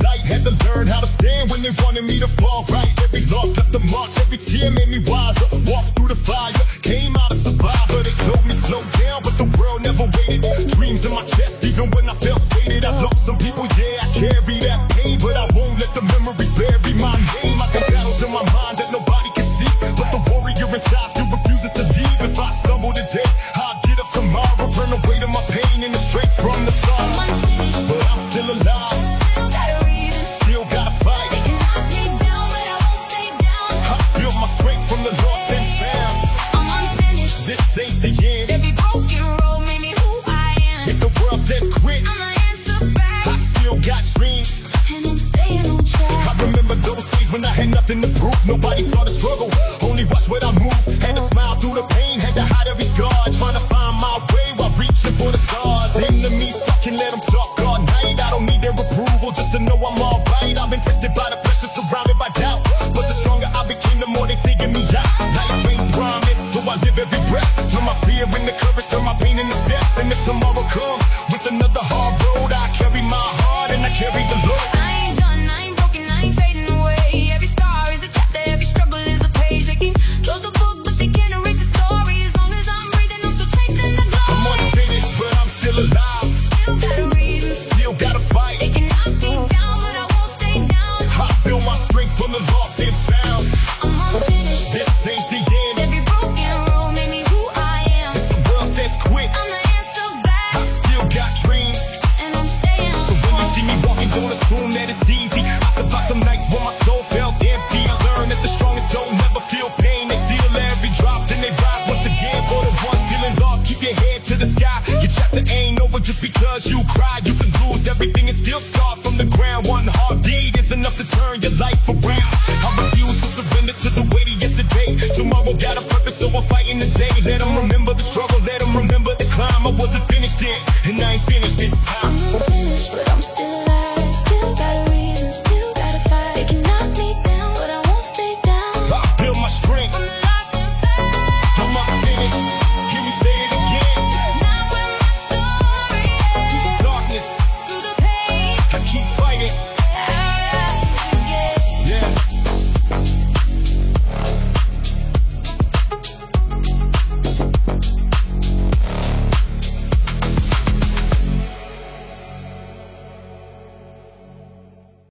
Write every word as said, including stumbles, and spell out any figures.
light. Had to learn how to stand when they wanted me to fall right. Every loss left a mark, every tear made me wiser. Walked through the fire, came out a survivor. They told me slow down, but the world never waited. Dreams in my chest, even when I felt faded. I've lost some people, yeah, I carry that pain, but I won't let the memories bury my name. I got battles in my mind that nobody can see, but the warrior inside still refuses to leave. If I stumble today, I'll get up tomorrow, turn away to my pain and the strength from the sun. But I'm still alive, Still got a reason. still gotta fight. They can knock me down, but I won't stay down. I build my strength from the lost and found. I'm unfinished. This ain't the end. Every broken road made me who I am. If the world says quit, I'ma answer back, I still got dreams. and I'm staying on track. I remember those days when I had nothing to prove. Nobody saw the struggle, only watched what I move. Had to smile through the pain, had to hide every scar. Trying to find my way while reaching for the stars. Enemies talking, let them talk all night. I don't need their approval just to know I'm alright. I've been tested by the pressure, surrounded by doubt, but the stronger I became, the more they figure me out. Life ain't promised, so I live every breath. Turn my fear into courage, turn my pain into steps. And if tomorrow comes with another hard road, I carry my heart and I carry the load. I ain't done, I ain't broken, I ain't fading away. Every scar is a chapter, every struggle is a page. They can close the book, but they can't erase the story. As long as I'm breathing, I'm still chasing the glory. I'm unfinished, but I'm still alive. Still got a reason. Still gotta fight. They can knock me down, but I won't stay down. I build my strength from the lost and found. I'm unfinished. This ain't the end. Every broken road made me who I am. The world says quit, I'ma answer back, I still got dreams. and I'm staying So when you see me walking, don't assume that it's easy. I survived some nights when my soul felt empty. I learned that the strongest don't never feel pain. They feel every drop, then they rise once again. For the ones feeling lost, keep your head to the sky. Your chapter ain't over just because you cry. You can lose everything and still start from the ground. One heartbeat is enough to turn your life